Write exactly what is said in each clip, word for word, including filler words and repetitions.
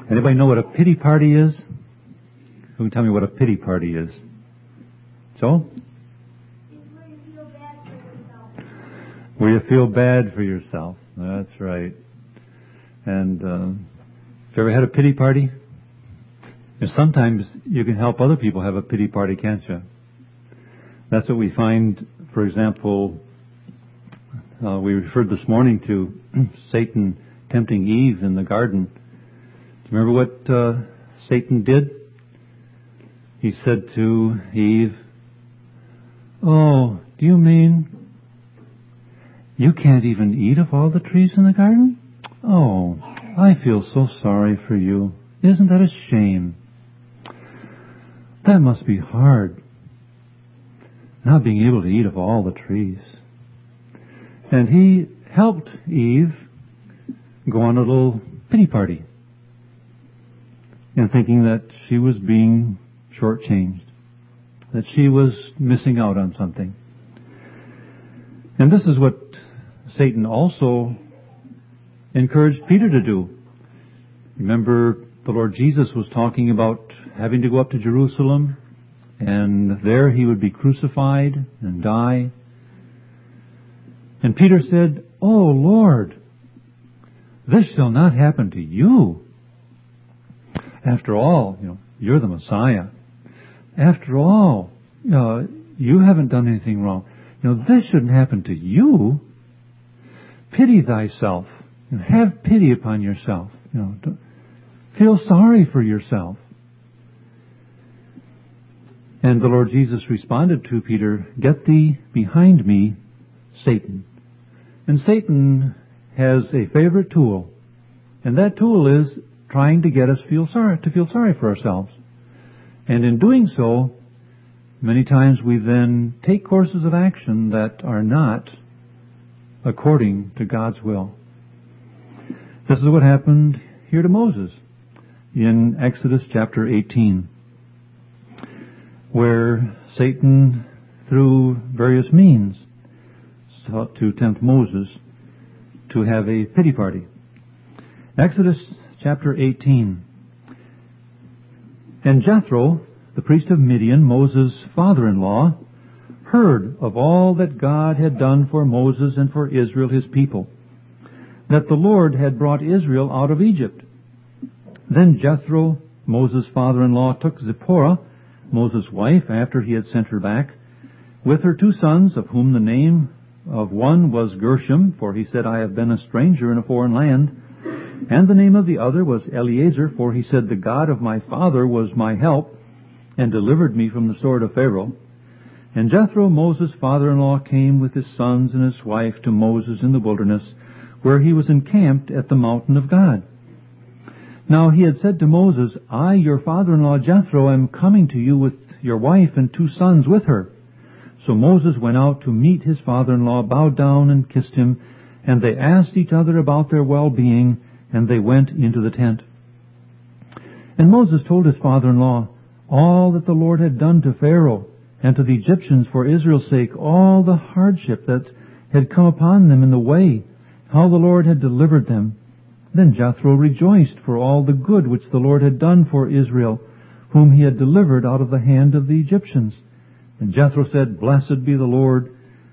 Anybody know what a pity party is? Who can tell me what a pity party is? So? Where you feel bad for yourself. That's right. And uh, have you ever had a pity party? And sometimes you can help other people have a pity party, can't you? That's what we find, for example, uh, we referred this morning to Satan tempting Eve in the garden. Do you remember what uh, Satan did? He said to Eve, "Oh, do you mean you can't even eat of all the trees in the garden? Oh, I feel so sorry for you. Isn't that a shame? That must be hard, not being able to eat of all the trees." And he helped Eve go on a little pity party, and thinking that she was being shortchanged, that she was missing out on something. And this is what Satan also encouraged Peter to do. Remember, the Lord Jesus was talking about having to go up to Jerusalem, and there he would be crucified and die. And Peter said, "Oh, Lord, this shall not happen to you. After all, you know, you're the Messiah. After all, uh, you haven't done anything wrong. You know, this shouldn't happen to you. Pity thyself. You know, have pity upon yourself. You know, don't, feel sorry for yourself." And the Lord Jesus responded to Peter, "Get thee behind me, Satan." And Satan has a favorite tool, and that tool is trying to get us feel sorry to feel sorry for ourselves. And in doing so, many times we then take courses of action that are not according to God's will. This is what happened here to Moses in Exodus chapter eighteen, where Satan, through various means, sought to tempt Moses to have a pity party. Exodus chapter eighteen. "And Jethro, the priest of Midian, Moses' father-in-law, heard of all that God had done for Moses and for Israel his people, that the Lord had brought Israel out of Egypt. Then Jethro, Moses' father-in-law, took Zipporah, Moses' wife, after he had sent her back, with her two sons, of whom the name of one was Gershom, for he said, I have been a stranger in a foreign land, and the name of the other was Eleazar, for he said, the God of my father was my help, and delivered me from the sword of Pharaoh. And Jethro, Moses' father-in-law, came with his sons and his wife to Moses in the wilderness, where he was encamped at the mountain of God. Now he had said to Moses, I, your father-in-law Jethro, am coming to you with your wife and two sons with her. So Moses went out to meet his father-in-law, bowed down and kissed him, and they asked each other about their well-being, and they went into the tent. And Moses told his father-in-law all that the Lord had done to Pharaoh and to the Egyptians for Israel's sake, all the hardship that had come upon them in the way, how the Lord had delivered them. Then Jethro rejoiced for all the good which the Lord had done for Israel, whom he had delivered out of the hand of the Egyptians. And Jethro said, Blessed be the Lord,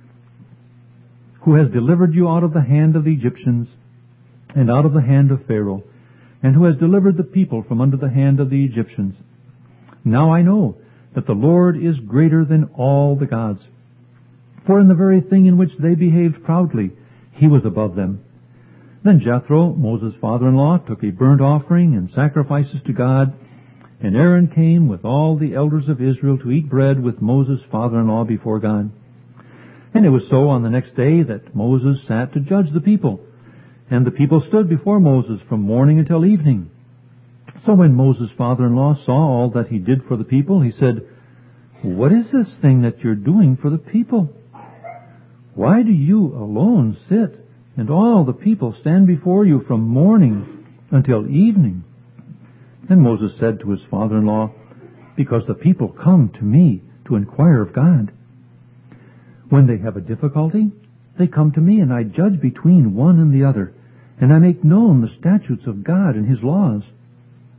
who has delivered you out of the hand of the Egyptians, and out of the hand of Pharaoh, and who has delivered the people from under the hand of the Egyptians. Now I know that the Lord is greater than all the gods. For in the very thing in which they behaved proudly, he was above them. Then Jethro, Moses' father-in-law, took a burnt offering and sacrifices to God, and Aaron came with all the elders of Israel to eat bread with Moses' father-in-law before God. And it was so on the next day that Moses sat to judge the people, and the people stood before Moses from morning until evening. So when Moses' father-in-law saw all that he did for the people, he said, What is this thing that you're doing for the people? Why do you alone sit, and all the people stand before you from morning until evening? Then Moses said to his father-in-law, Because the people come to me to inquire of God. When they have a difficulty, they come to me, and I judge between one and the other, and I make known the statutes of God and his laws.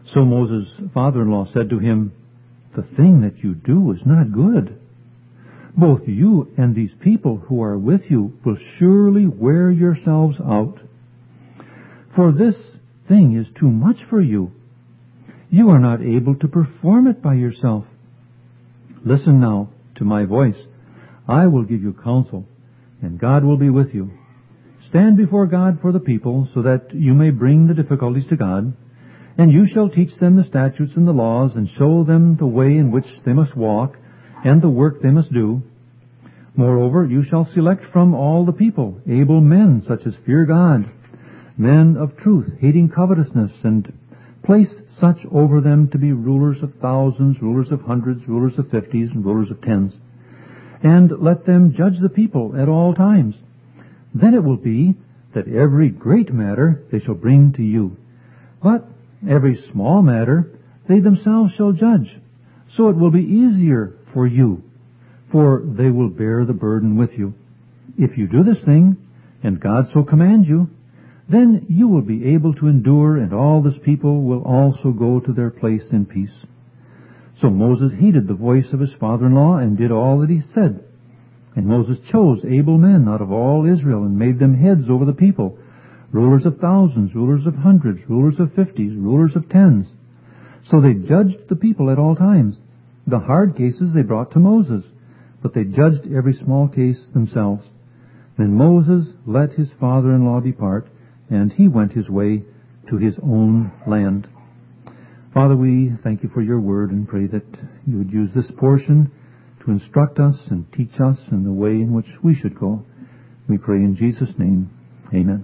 So Moses' father-in-law said to him, "The thing that you do is not good. Both you and these people who are with you will surely wear yourselves out. For this thing is too much for you. You are not able to perform it by yourself. Listen now to my voice. I will give you counsel, and God will be with you. Stand before God for the people, so that you may bring the difficulties to God, and you shall teach them the statutes and the laws, and show them the way in which they must walk, and the work they must do. Moreover, you shall select from all the people able men, such as fear God, men of truth, hating covetousness, and place such over them to be rulers of thousands, rulers of hundreds, rulers of fifties, and rulers of tens. And let them judge the people at all times. Then it will be that every great matter they shall bring to you. But every small matter they themselves shall judge. So it will be easier for you, for they will bear the burden with you. If you do this thing, and God so command you, then you will be able to endure, and all this people will also go to their place in peace." So Moses heeded the voice of his father-in-law and did all that he said. And Moses chose able men out of all Israel and made them heads over the people, rulers of thousands, rulers of hundreds, rulers of fifties, rulers of tens. So they judged the people at all times. The hard cases they brought to Moses, but they judged every small case themselves. Then Moses let his father-in-law depart, and he went his way to his own land. Father, we thank you for your word and pray that you would use this portion to instruct us and teach us in the way in which we should go. We pray in Jesus' name. Amen.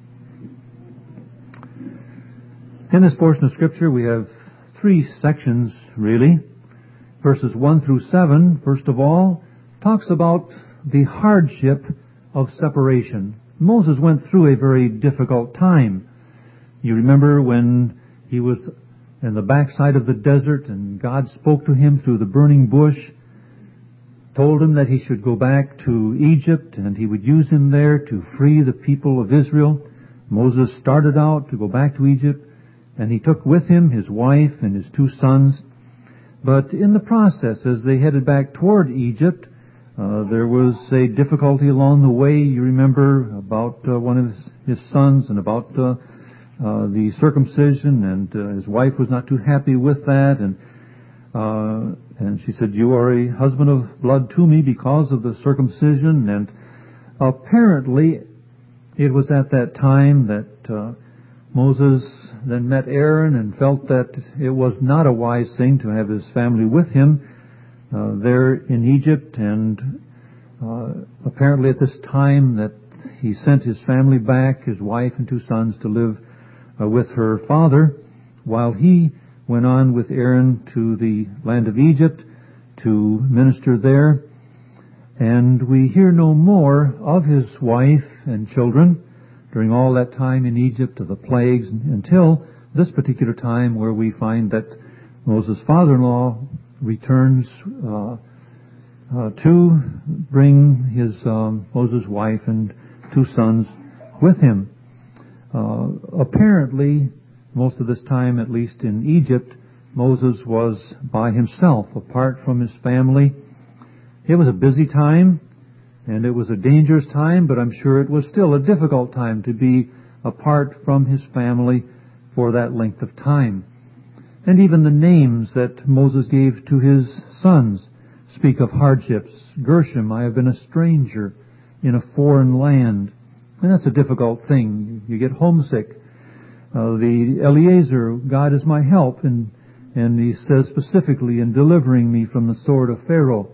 In this portion of Scripture, we have three sections, really. Verses one through seven, first of all, talks about the hardship of separation. Moses went through a very difficult time. You remember when he was in the backside of the desert and God spoke to him through the burning bush, told him that he should go back to Egypt and he would use him there to free the people of Israel. Moses started out to go back to Egypt, and he took with him his wife and his two sons. But in the process, as they headed back toward Egypt, uh, there was a difficulty along the way. You remember about uh, one of his, his sons and about uh, uh, the circumcision, and uh, his wife was not too happy with that, and uh, and she said, "You are a husband of blood to me because of the circumcision." And apparently, it was at that time that uh, Moses then met Aaron and felt that it was not a wise thing to have his family with him uh, there in Egypt. And uh, apparently at this time that he sent his family back, his wife and two sons, to live uh, with her father, while he went on with Aaron to the land of Egypt to minister there. And we hear no more of his wife and children during all that time in Egypt, of the plagues, until this particular time where we find that Moses' father-in-law returns uh, uh, to bring his um, Moses' wife and two sons with him. Uh, apparently, most of this time, at least in Egypt, Moses was by himself, apart from his family. It was a busy time, and it was a dangerous time, but I'm sure it was still a difficult time to be apart from his family for that length of time. And even the names that Moses gave to his sons speak of hardships. Gershom, I have been a stranger in a foreign land. And that's a difficult thing. You get homesick. Uh, the Eliezer, God is my help, and, and he says specifically, in delivering me from the sword of Pharaoh.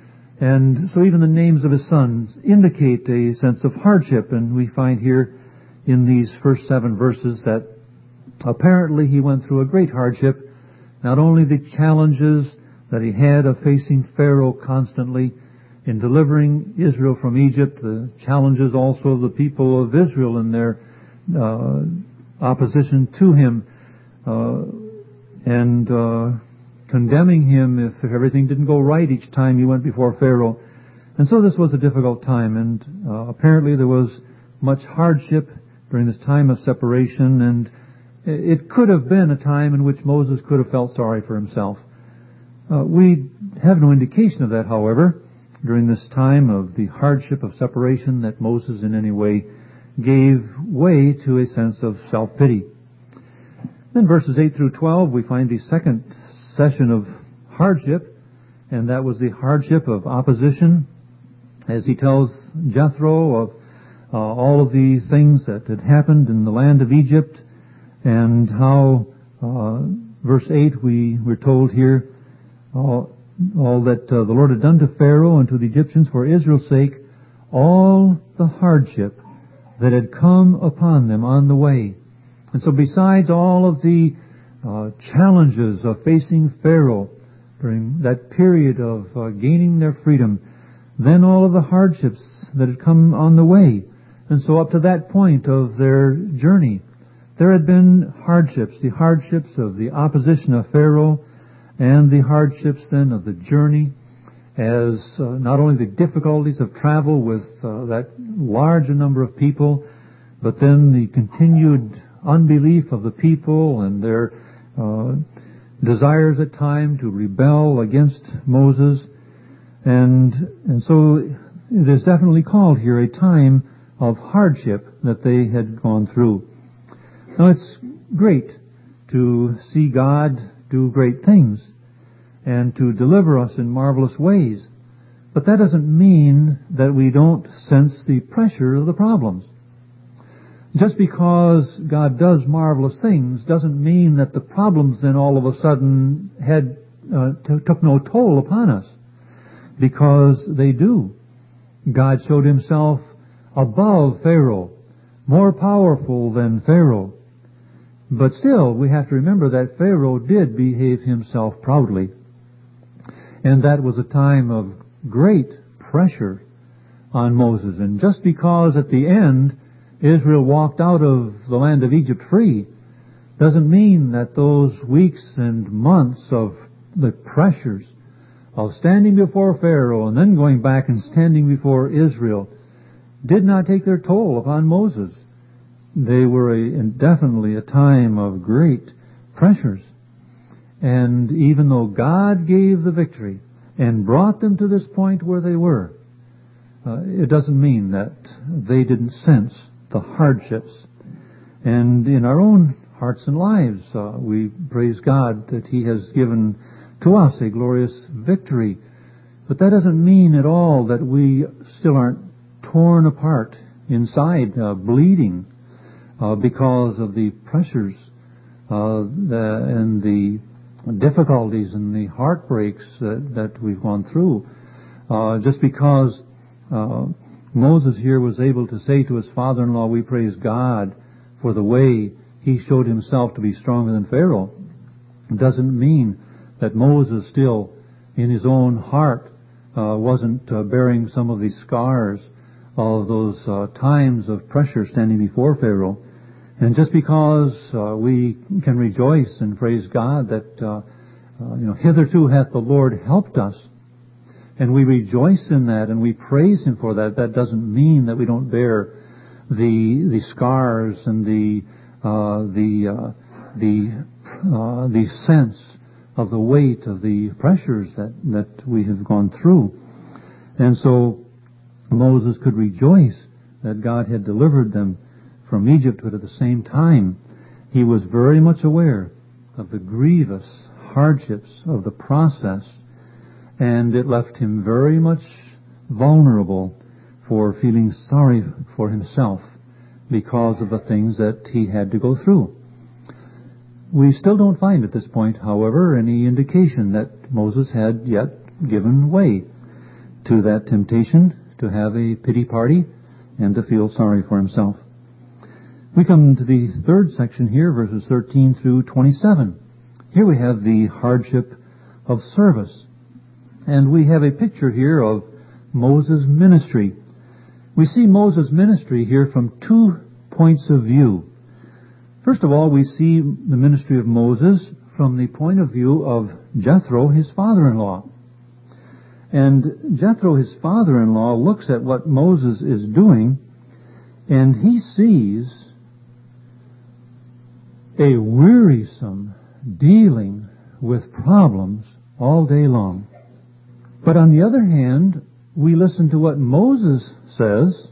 And so even the names of his sons indicate a sense of hardship, and we find here in these first seven verses that apparently he went through a great hardship. Not only the challenges that he had of facing Pharaoh constantly in delivering Israel from Egypt, the challenges also of the people of Israel in their uh, opposition to him, uh, and uh, condemning him if everything didn't go right each time he went before Pharaoh. And so this was a difficult time, and uh, apparently there was much hardship during this time of separation, and It could have been a time in which Moses could have felt sorry for himself. Uh, we have no indication of that, however, during this time of the hardship of separation, that Moses in any way gave way to a sense of self-pity. Then verses eight through twelve, we find the second session of hardship, and that was the hardship of opposition, as he tells Jethro of uh, all of the things that had happened in the land of Egypt, and how, uh, verse eight, we were told here, all, all that uh, the Lord had done to Pharaoh and to the Egyptians for Israel's sake, all the hardship that had come upon them on the way. And so besides all of the uh, challenges of facing Pharaoh during that period of uh, gaining their freedom, then all of the hardships that had come on the way. And so up to that point of their journey, there had been hardships, the hardships of the opposition of Pharaoh, and the hardships then of the journey, as uh, not only the difficulties of travel with uh, that large number of people, but then the continued unbelief of the people and their uh, desires at times to rebel against Moses. And, and so it is definitely called here a time of hardship that they had gone through. Now it's great to see God do great things and to deliver us in marvelous ways. But that doesn't mean that we don't sense the pressure of the problems. Just because God does marvelous things doesn't mean that the problems then all of a sudden had uh, t- took no toll upon us, because they do. God showed himself above Pharaoh, more powerful than Pharaoh. But still, we have to remember that Pharaoh did behave himself proudly. And that was a time of great pressure on Moses. And just because at the end Israel walked out of the land of Egypt free, doesn't mean that those weeks and months of the pressures of standing before Pharaoh and then going back and standing before Israel did not take their toll upon Moses. They were a, definitely a time of great pressures. And even though God gave the victory and brought them to this point where they were, uh, it doesn't mean that they didn't sense the hardships. And in our own hearts and lives, uh, we praise God that He has given to us a glorious victory. But that doesn't mean at all that we still aren't torn apart inside, uh, bleeding, uh, because of the pressures uh, the, and the difficulties and the heartbreaks that, that we've gone through. Uh, just because uh, Moses here was able to say to his father-in-law, we praise God for the way he showed himself to be stronger than Pharaoh, doesn't mean that Moses still, in his own heart, uh, wasn't uh, bearing some of the scars of those uh, times of pressure standing before Pharaoh. And just because uh, we can rejoice and praise God that, uh, uh, you know, hitherto hath the Lord helped us, and we rejoice in that and we praise Him for that, that doesn't mean that we don't bear the the scars and the uh, the uh, the uh, the sense of the weight of the pressures that that we have gone through. And so Moses could rejoice that God had delivered them from Egypt, but at the same time, he was very much aware of the grievous hardships of the process, and it left him very much vulnerable for feeling sorry for himself because of the things that he had to go through. We still don't find at this point, however, any indication that Moses had yet given way to that temptation to have a pity party and to feel sorry for himself. We come to the third section here, verses thirteen through twenty-seven. Here we have the hardship of service. And we have a picture here of Moses' ministry. We see Moses' ministry here from two points of view. First of all, we see the ministry of Moses from the point of view of Jethro, his father-in-law. And Jethro, his father-in-law, looks at what Moses is doing, and he sees a wearisome dealing with problems all day long. But on the other hand, we listen to what Moses says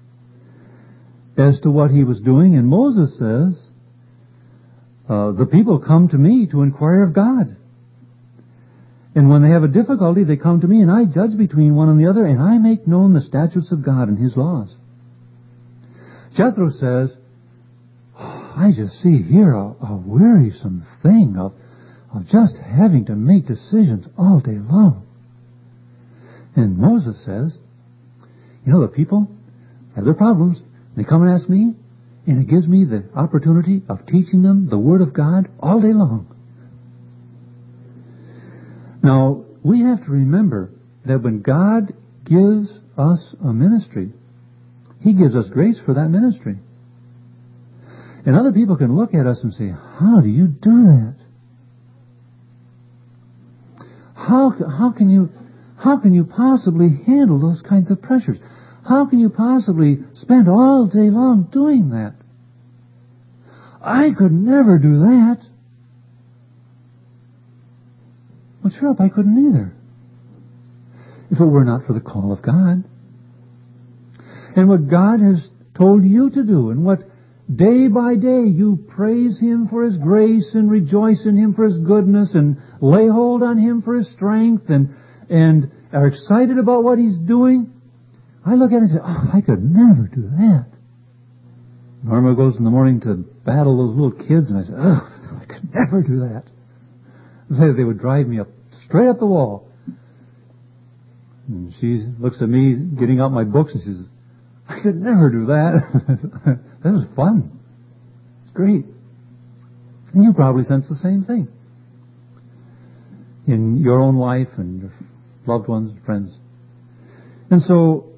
as to what he was doing, and Moses says, uh, the people come to me to inquire of God. And when they have a difficulty, they come to me, and I judge between one and the other, and I make known the statutes of God and His laws. Jethro says, oh, I just see here a, a wearisome thing of, of just having to make decisions all day long. And Moses says, you know, the people have their problems. They come and ask me, and it gives me the opportunity of teaching them the Word of God all day long. Now, we have to remember that when God gives us a ministry, He gives us grace for that ministry. And other people can look at us and say, how do you do that? How, how can you, how can you possibly handle those kinds of pressures? How can you possibly spend all day long doing that? I could never do that. Well, sure up, I couldn't either, if it were not for the call of God. And what God has told you to do, and what day by day you praise Him for His grace and rejoice in Him for His goodness and lay hold on Him for His strength and, and are excited about what He's doing, I look at it and say, oh, I could never do that. Norma goes in the morning to battle those little kids, and I say, oh, I could never do that. They would drive me up straight up the wall. And she looks at me getting out my books and she says, I could never do that. That was fun. It's great. And you probably sense the same thing in your own life and your loved ones and friends. And so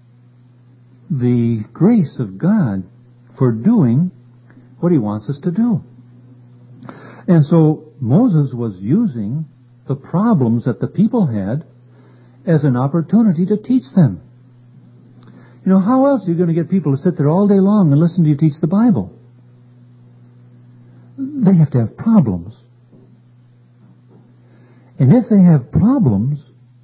the grace of God for doing what He wants us to do. And so Moses was using the problems that the people had as an opportunity to teach them. You know, how else are you going to get people to sit there all day long and listen to you teach the Bible? They have to have problems. And if they have problems,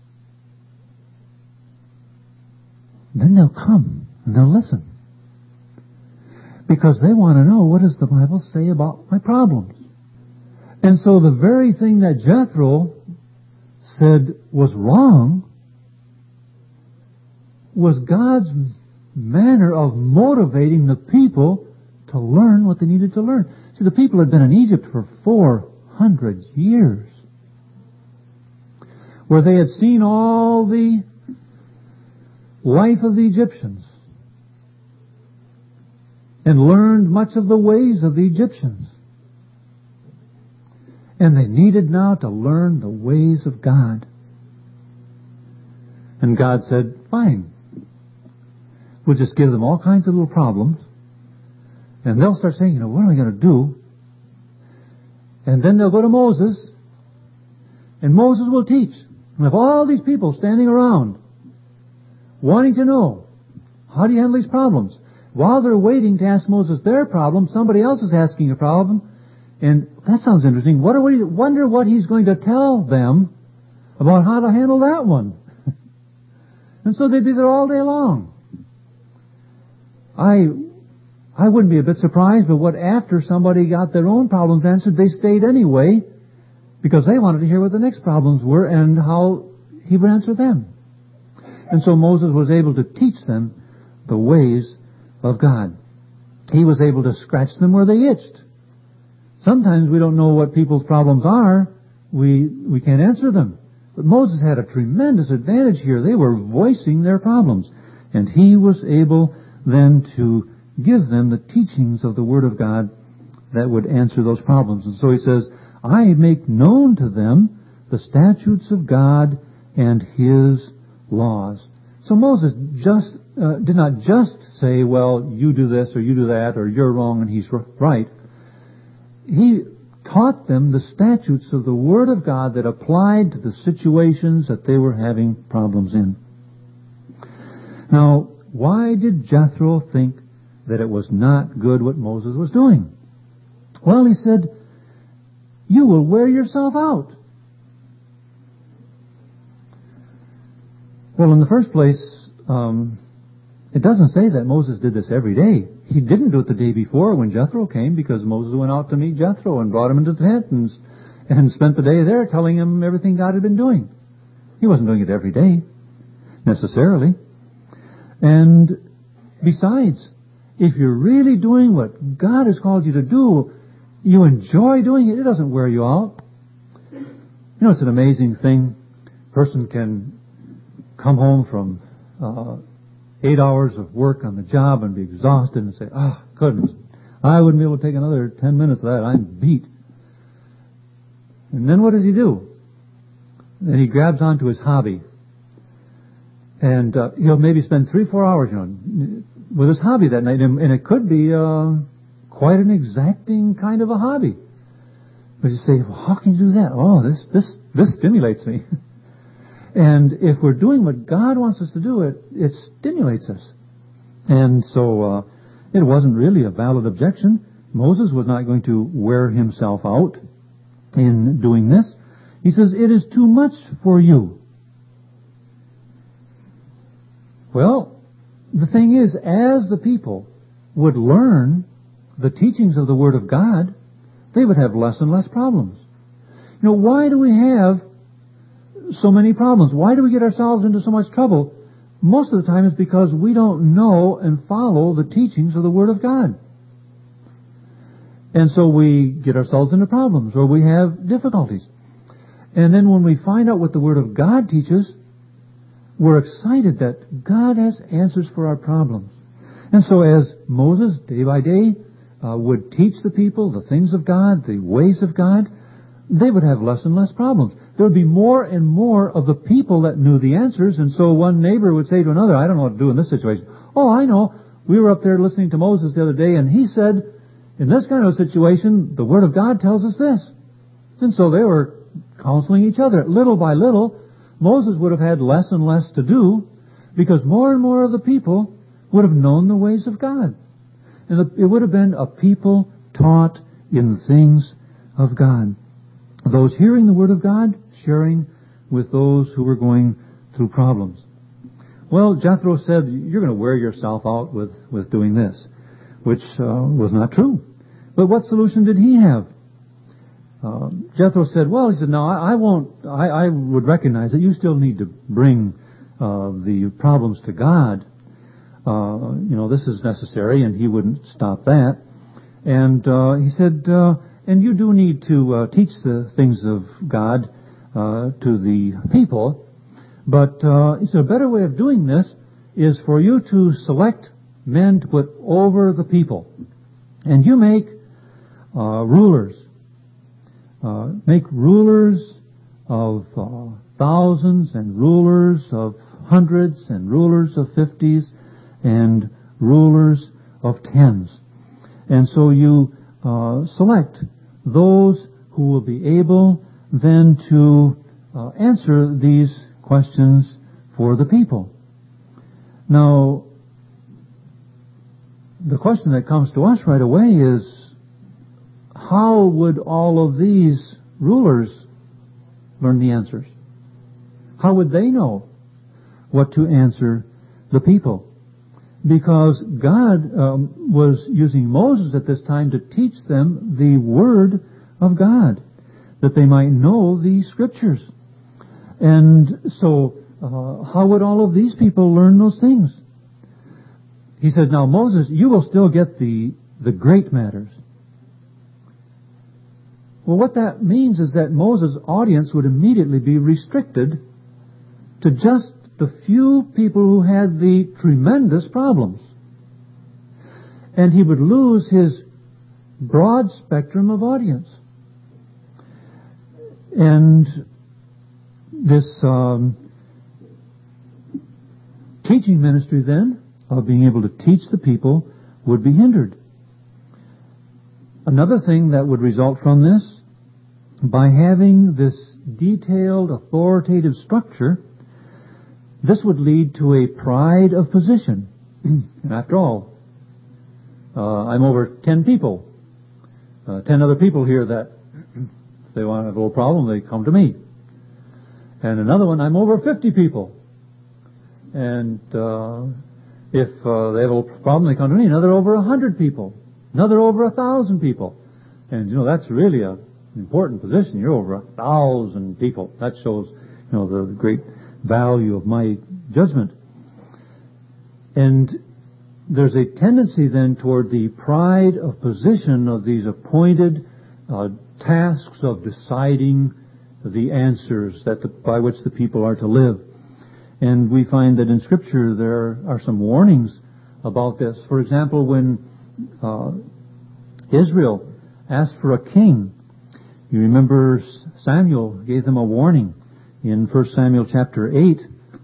then they'll come and they'll listen. Because they want to know, what does the Bible say about my problems? And so the very thing that Jethro said was wrong was God's manner of motivating the people to learn what they needed to learn. See, the people had been in Egypt for four hundred years, where they had seen all the life of the Egyptians and learned much of the ways of the Egyptians. And they needed now to learn the ways of God. And God said, fine. We'll just give them all kinds of little problems. And they'll start saying, you know, what am I going to do? And then they'll go to Moses. And Moses will teach. And if all these people standing around wanting to know, how do you handle these problems? While they're waiting to ask Moses their problem, somebody else is asking a problem. And that sounds interesting. What do we wonder what he's going to tell them about how to handle that one? And so they'd be there all day long. I I wouldn't be a bit surprised, but what after somebody got their own problems answered, they stayed anyway because they wanted to hear what the next problems were and how he would answer them. And so Moses was able to teach them the ways of God. He was able to scratch them where they itched. Sometimes we don't know what people's problems are. We we can't answer them. But Moses had a tremendous advantage here. They were voicing their problems. And he was able then to give them the teachings of the Word of God that would answer those problems. And so he says, I make known to them the statutes of God and His laws. So Moses just uh, did not just say, well, you do this or you do that or you're wrong and he's right. He taught them the statutes of the Word of God that applied to the situations that they were having problems in. Now, why did Jethro think that it was not good what Moses was doing? Well, he said, you will wear yourself out. Well, in the first place, um, it doesn't say that Moses did this every day. He didn't do it the day before when Jethro came, because Moses went out to meet Jethro and brought him into the tent and, and spent the day there telling him everything God had been doing. He wasn't doing it every day, necessarily. And besides, if you're really doing what God has called you to do, you enjoy doing it, it doesn't wear you out. You know, it's an amazing thing. A person can come home from uh, eight hours of work on the job and be exhausted and say, oh, goodness, I wouldn't be able to take another ten minutes of that. I'm beat. And then what does he do? Then he grabs onto his hobby. And uh, he'll maybe spend three, four hours, you know, with his hobby that night. And it could be uh, quite an exacting kind of a hobby. But you say, well, how can you do that? Oh, this, this, this stimulates me. And if we're doing what God wants us to do, it, it stimulates us. And so uh, it wasn't really a valid objection. Moses was not going to wear himself out in doing this. He says, it is too much for you. Well, the thing is, as the people would learn the teachings of the Word of God, they would have less and less problems. You know, why do we have so many problems? Why do we get ourselves into so much trouble? Most of the time it's because we don't know and follow the teachings of the Word of God. And so we get ourselves into problems, or we have difficulties. And then when we find out what the Word of God teaches, we're excited that God has answers for our problems. And so as Moses, day by day, uh, would teach the people the things of God, the ways of God, they would have less and less problems. There would be more and more of the people that knew the answers, and so one neighbor would say to another, I don't know what to do in this situation. Oh, I know. We were up there listening to Moses the other day, and he said, in this kind of a situation, the Word of God tells us this. And so they were counseling each other. Little by little, Moses would have had less and less to do, because more and more of the people would have known the ways of God. And it would have been a people taught in the things of God. Those hearing the Word of God, sharing with those who were going through problems. Well, Jethro said, you're going to wear yourself out with, with doing this, which uh, was not true. But what solution did he have? Uh, Jethro said, well, he said, no, I, I won't, I, I would recognize that you still need to bring uh, the problems to God. Uh, you know, this is necessary, and he wouldn't stop that. And uh, he said, uh, and you do need to uh, teach the things of God uh, to the people. But uh, he said, a better way of doing this is for you to select men to put over the people. And you make uh, rulers. Uh, make rulers of uh, thousands, and rulers of hundreds, and rulers of fifties, and rulers of tens. And so you uh, select those who will be able then to uh, answer these questions for the people. Now, the question that comes to us right away is, how would all of these rulers learn the answers? How would they know what to answer the people? Because God um, was using Moses at this time to teach them the Word of God, that they might know the Scriptures. And so, uh, how would all of these people learn those things? He said, now Moses, you will still get the, the great matters. Well, what that means is that Moses' audience would immediately be restricted to just the few people who had the tremendous problems. And he would lose his broad spectrum of audience. And this um, teaching ministry then, of being able to teach the people, would be hindered. Another thing that would result from this, by having this detailed, authoritative structure, this would lead to a pride of position. And after all, uh, I'm over ten people. uh, ten other people here that if they want to have a little problem, they come to me. And another one, I'm over fifty people. And uh, if uh, they have a problem, they come to me. Another over one hundred people. Another over one thousand people. And, you know, that's really a important position. You're over a thousand people. That shows, you know, the great value of my judgment. And there's a tendency then toward the pride of position of these appointed uh, tasks of deciding the answers that the, by which the people are to live. And we find that in Scripture there are some warnings about this. For example, when uh, Israel asked for a king, you remember Samuel gave them a warning in First Samuel chapter eight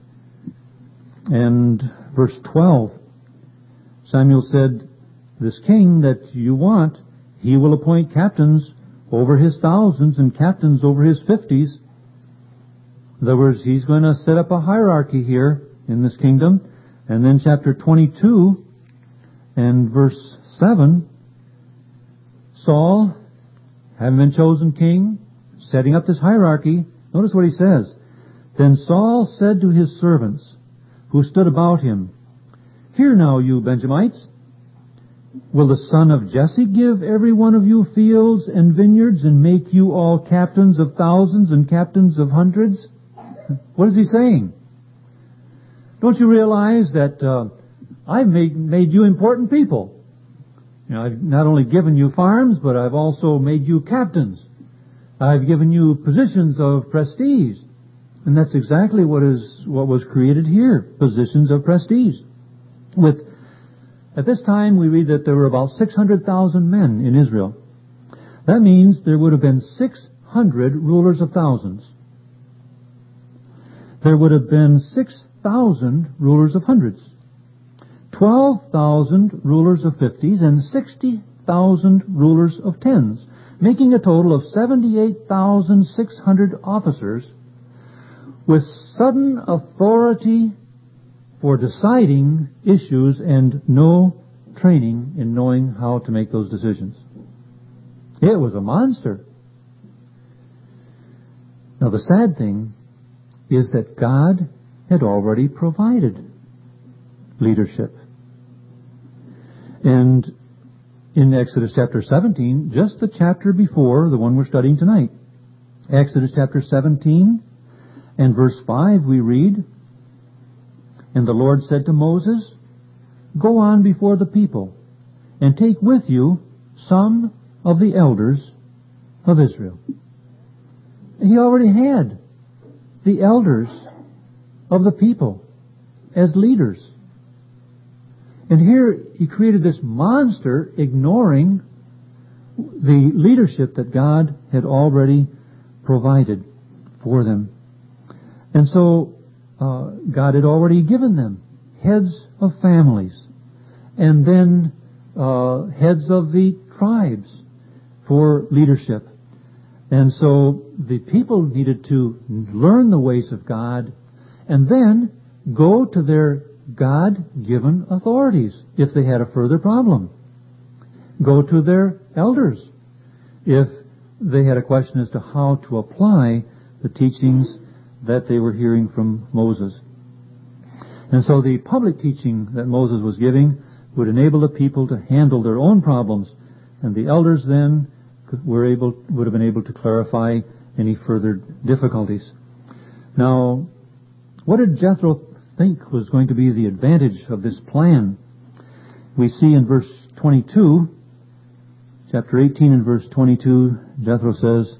and verse twelve. Samuel said, this king that you want, he will appoint captains over his thousands and captains over his fifties. In other words, he's going to set up a hierarchy here in this kingdom. And then chapter twenty-two and verse seven, Saul, having been chosen king, setting up this hierarchy, notice what he says. Then Saul said to his servants who stood about him, hear now, you Benjamites, will the son of Jesse give every one of you fields and vineyards and make you all captains of thousands and captains of hundreds? What is he saying? Don't you realize that uh, I've made, made you important people? You know, I've not only given you farms, but I've also made you captains. I've given you positions of prestige. And that's exactly what is what was created here, positions of prestige. With At this time, we read that there were about six hundred thousand men in Israel. That means there would have been six hundred rulers of thousands. There would have been six thousand rulers of hundreds, twelve thousand rulers of fifties, and sixty thousand rulers of tens, making a total of seventy-eight thousand six hundred officers with sudden authority for deciding issues and no training in knowing how to make those decisions. It was a monster. Now the sad thing is that God had already provided leadership. And in Exodus chapter seventeen, just the chapter before the one we're studying tonight, Exodus chapter seventeen and verse five, we read, and the Lord said to Moses, go on before the people, and take with you some of the elders of Israel. He already had the elders of the people as leaders. And here he created this monster, ignoring the leadership that God had already provided for them. And so uh, God had already given them heads of families, and then uh, heads of the tribes for leadership. And so the people needed to learn the ways of God and then go to their God-given authorities if they had a further problem. Go to their elders if they had a question as to how to apply the teachings that they were hearing from Moses. And so the public teaching that Moses was giving would enable the people to handle their own problems, and the elders then were able would have been able to clarify any further difficulties. Now, what did Jethro think was going to be the advantage of this plan? We see in verse twenty-two, chapter eighteen and verse twenty-two, Jethro says,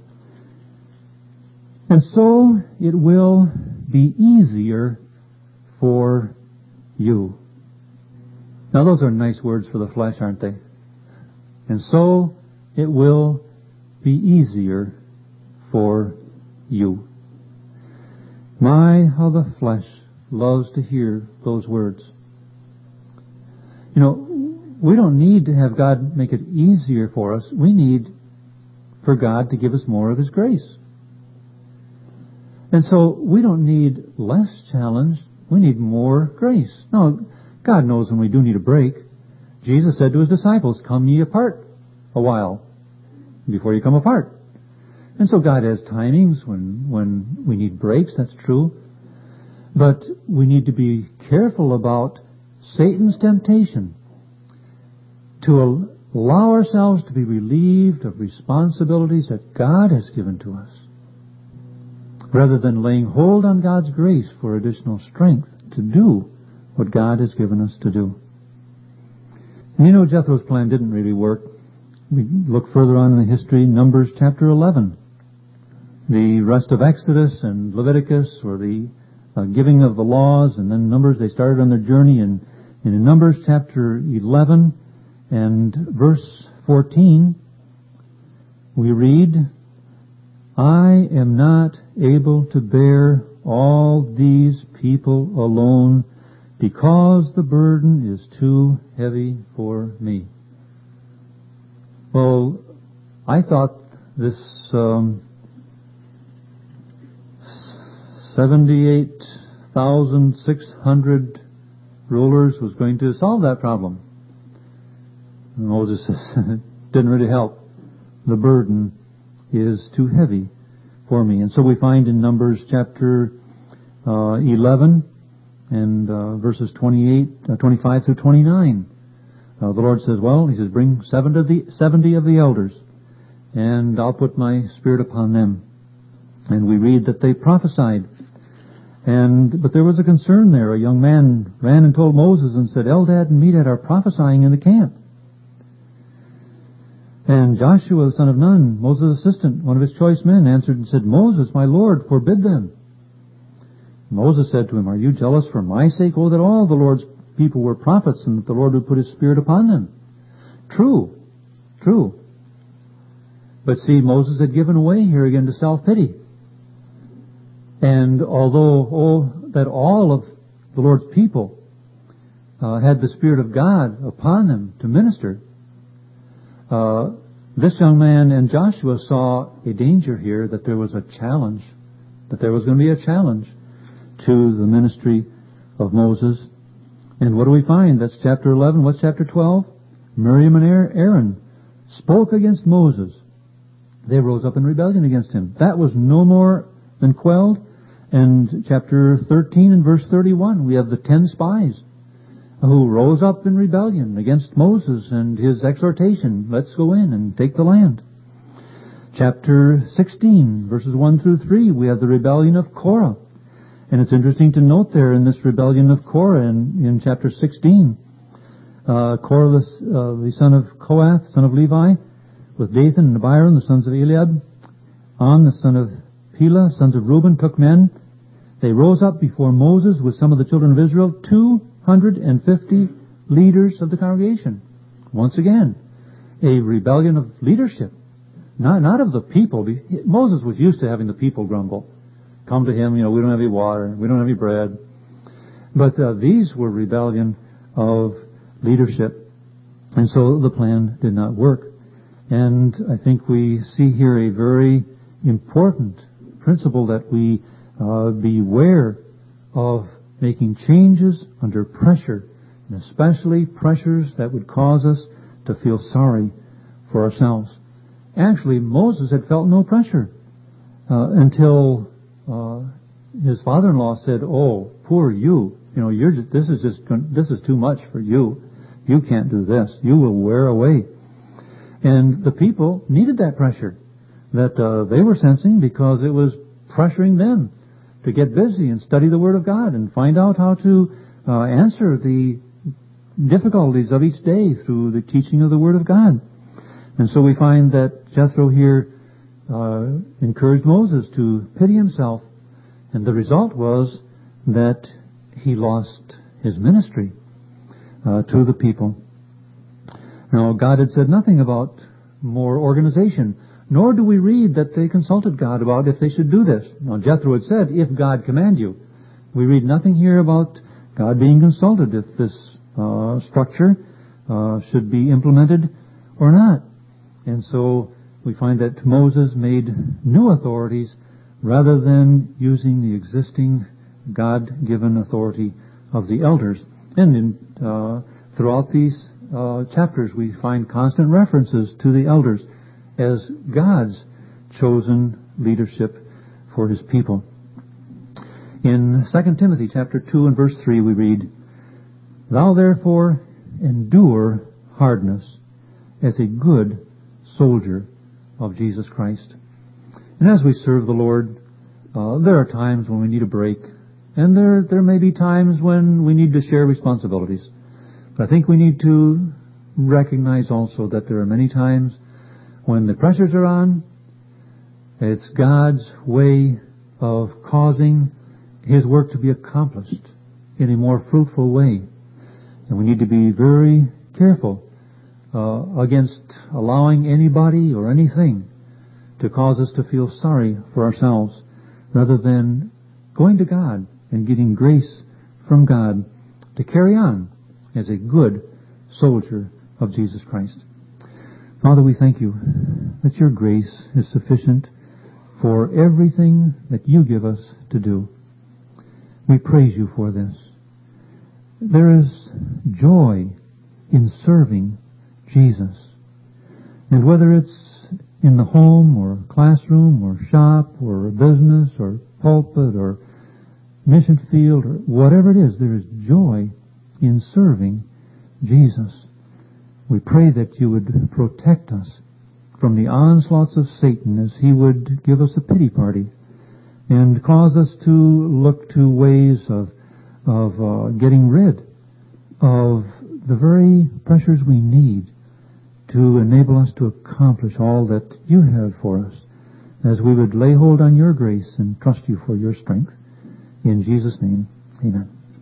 and so it will be easier for you. Now those are nice words for the flesh, aren't they? And so it will be easier for you. My, how the flesh loves to hear those words. You know, we don't need to have God make it easier for us. We need for God to give us more of His grace. And so we don't need less challenge. We need more grace. Now, God knows when we do need a break. Jesus said to His disciples, come ye apart a while. before you come apart. And so God has timings when, when we need breaks, that's true. But we need to be careful about Satan's temptation to allow ourselves to be relieved of responsibilities that God has given to us, rather than laying hold on God's grace for additional strength to do what God has given us to do. And you know, Jethro's plan didn't really work. We look further on in the history, Numbers chapter eleven. The rest of Exodus and Leviticus, or the uh, giving of the laws, and then Numbers, they started on their journey. And, and in Numbers chapter eleven and verse fourteen, we read, I am not able to bear all these people alone, because the burden is too heavy for me. Well, I thought this um, seventy-eight thousand six hundred rulers was going to solve that problem. And Moses says, it didn't really help. The burden is too heavy for me. And so we find in Numbers chapter uh, eleven and uh, verses twenty-eight, uh, twenty-five through twenty-nine, uh, the Lord says, well, He says, bring seven of the, seventy of the elders, and I'll put my Spirit upon them. And we read that they prophesied. And but there was a concern there. A young man ran and told Moses and said, Eldad and Medad are prophesying in the camp. And Joshua, the son of Nun, Moses' assistant, one of his choice men, answered and said, Moses, my Lord, forbid them. Moses said to him, are you jealous for my sake? Oh, that all the Lord's people were prophets, and that the Lord would put His Spirit upon them. True, true. But see, Moses had given away here again to self-pity. And although oh, that all of the Lord's people uh, had the Spirit of God upon them to minister, uh, this young man and Joshua saw a danger here, that there was a challenge, that there was going to be a challenge to the ministry of Moses. And what do we find? That's chapter eleven. What's chapter twelve? Miriam and Aaron spoke against Moses. They rose up in rebellion against him. That was no more than quelled. And chapter thirteen and verse thirty-one, we have the ten spies who rose up in rebellion against Moses and his exhortation, let's go in and take the land. Chapter sixteen, verses one through three, we have the rebellion of Korah. And it's interesting to note there in this rebellion of Korah in, in chapter sixteen, uh, Korah, the, uh, the son of Kohath, son of Levi, with Dathan and Abiram, the sons of Eliab, On, the son of Pelah, sons of Reuben, took men. They rose up before Moses with some of the children of Israel, two hundred fifty leaders of the congregation. Once again, a rebellion of leadership, not not of the people. Moses was used to having the people grumble. Come to him, you know, we don't have any water, we don't have any bread. But uh, these were rebellion of leadership. And so the plan did not work. And I think we see here a very important principle, that we uh, beware of making changes under pressure, and especially pressures that would cause us to feel sorry for ourselves. Actually, Moses had felt no pressure uh, until uh, his father-in-law said, "Oh, poor you! You know, you're just, this is just this is too much for you. You can't do this. You will wear away." And the people needed that pressure that uh, they were sensing, because it was pressuring them to get busy and study the Word of God and find out how to uh, answer the difficulties of each day through the teaching of the Word of God. And so we find that Jethro here uh, encouraged Moses to pity himself, and the result was that he lost his ministry uh, to the people. Now, God had said nothing about more organization, nor do we read that they consulted God about if they should do this. Now, Jethro had said, if God command you. We read nothing here about God being consulted if this uh, structure uh, should be implemented or not. And so we find that Moses made new authorities rather than using the existing God-given authority of the elders. And in, uh, throughout these uh, chapters, we find constant references to the elders as God's chosen leadership for His people. In Second Timothy chapter two and verse three we read, "Thou therefore endure hardness as a good soldier of Jesus Christ." And as we serve the Lord, uh, there are times when we need a break, and there there may be times when we need to share responsibilities. But I think we need to recognize also that there are many times when the pressures are on. It's God's way of causing His work to be accomplished in a more fruitful way. And we need to be very careful uh, against allowing anybody or anything to cause us to feel sorry for ourselves, rather than going to God and getting grace from God to carry on as a good soldier of Jesus Christ. Father, we thank You that Your grace is sufficient for everything that You give us to do. We praise You for this. There is joy in serving Jesus. And whether it's in the home or classroom or shop or a business or pulpit or mission field or whatever it is, there is joy in serving Jesus. We pray that You would protect us from the onslaughts of Satan as he would give us a pity party and cause us to look to ways of of uh, getting rid of the very pressures we need to enable us to accomplish all that You have for us, as we would lay hold on Your grace and trust You for Your strength. In Jesus' name, amen.